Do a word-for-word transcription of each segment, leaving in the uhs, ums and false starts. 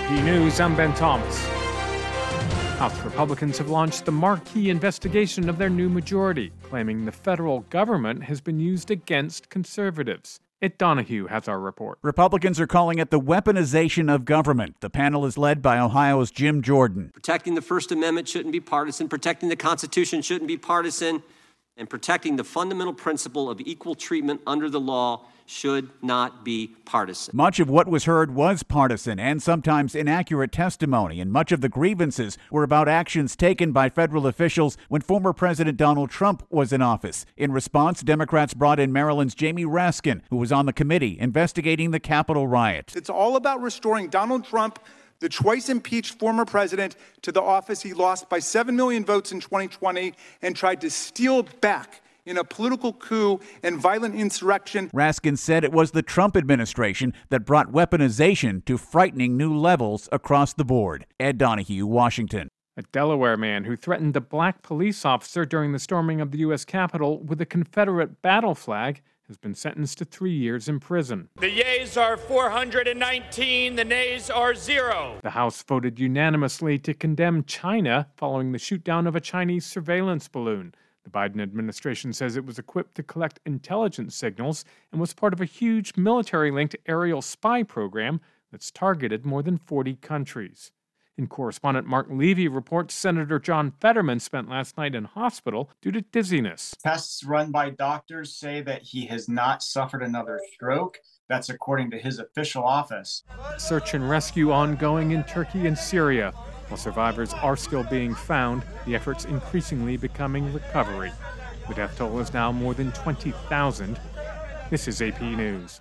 P News, I'm Ben Thomas. House Republicans have launched the marquee investigation of their new majority, claiming the federal government has been used against conservatives. Ed Donahue has our report. Republicans are calling it the weaponization of government. The panel is led by Ohio's Jim Jordan. Protecting the First Amendment shouldn't be partisan. Protecting the Constitution shouldn't be partisan. And protecting the fundamental principle of equal treatment under the law should not be partisan. Much of what was heard was partisan and sometimes inaccurate testimony, and much of the grievances were about actions taken by federal officials when former President Donald Trump was in office. In response, Democrats brought in Maryland's Jamie Raskin, who was on the committee investigating the Capitol riot. It's all about restoring Donald Trump, the twice-impeached former president, to the office he lost by seven million votes in twenty twenty and tried to steal back in a political coup and violent insurrection. Raskin said it was the Trump administration that brought weaponization to frightening new levels across the board. Ed Donahue, Washington. A Delaware man who threatened a black police officer during the storming of the U S Capitol with a Confederate battle flag has been sentenced to three years in prison. The yeas are four hundred nineteen, the nays are zero. The House voted unanimously to condemn China following the shoot-down of a Chinese surveillance balloon. The Biden administration says it was equipped to collect intelligence signals and was part of a huge military-linked aerial spy program that's targeted more than forty countries. And correspondent Mark Levy reports Senator John Fetterman spent last night in hospital due to dizziness. Tests run by doctors say that he has not suffered another stroke. That's according to his official office. Search and rescue ongoing in Turkey and Syria. While survivors are still being found, the effort's increasingly becoming recovery. The death toll is now more than twenty thousand. This is A P News.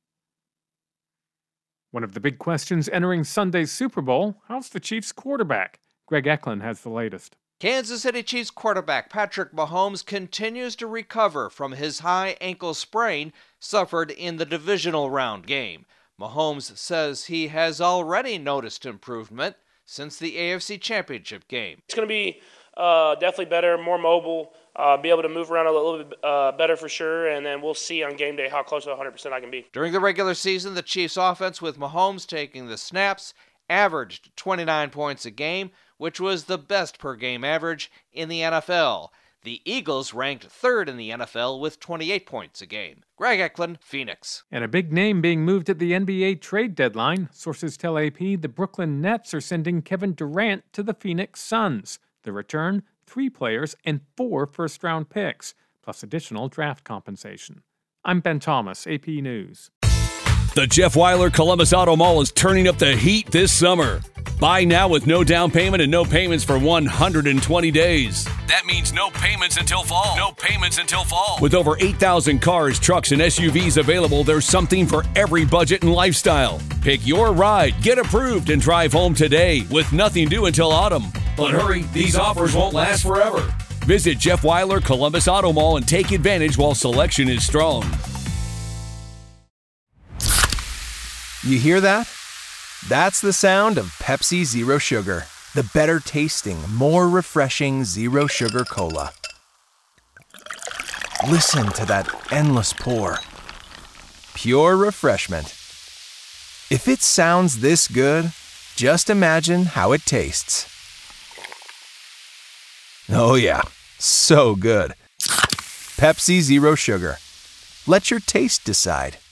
One of the big questions entering Sunday's Super Bowl, how's the Chiefs' quarterback? Greg Eklund has the latest. Kansas City Chiefs quarterback Patrick Mahomes continues to recover from his high ankle sprain suffered in the divisional round game. Mahomes says he has already noticed improvement since the A F C Championship game. It's going to be uh, definitely better, more mobile, uh, be able to move around a little bit uh, better for sure, and then we'll see on game day how close to one hundred percent I can be. During the regular season, the Chiefs' offense with Mahomes taking the snaps averaged twenty-nine points a game, which was the best per-game average in the N F L. The Eagles ranked third in the N F L with twenty-eight points a game. Greg Eklund, Phoenix. And a big name being moved at the N B A trade deadline. Sources tell A P the Brooklyn Nets are sending Kevin Durant to the Phoenix Suns. The return, three players and four first-round picks, plus additional draft compensation. I'm Ben Thomas, A P News. The Jeff Weiler Columbus Auto Mall is turning up the heat this summer. Buy now with no down payment and no payments for one hundred twenty days. That means no payments until fall. No payments until fall. With over eight thousand cars, trucks, and S U Vs available, there's something for every budget and lifestyle. Pick your ride, get approved, and drive home today with nothing due until autumn. But hurry, these offers won't last forever. Visit Jeff Weiler Columbus Auto Mall and take advantage while selection is strong. You hear that? That's the sound of Pepsi Zero Sugar, the better tasting, more refreshing Zero Sugar Cola. Listen to that endless pour. Pure refreshment. If it sounds this good, just imagine how it tastes. Oh yeah, so good. Pepsi Zero Sugar. Let your taste decide.